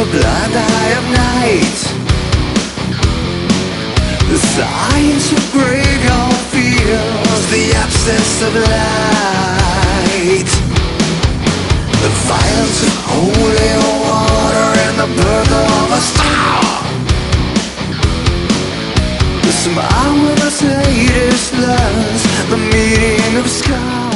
blind eye of night. The science of break all fears, the absence of light. The violence of holy water and the birth of a star. The smile with the slightest lines, the meaning of sky.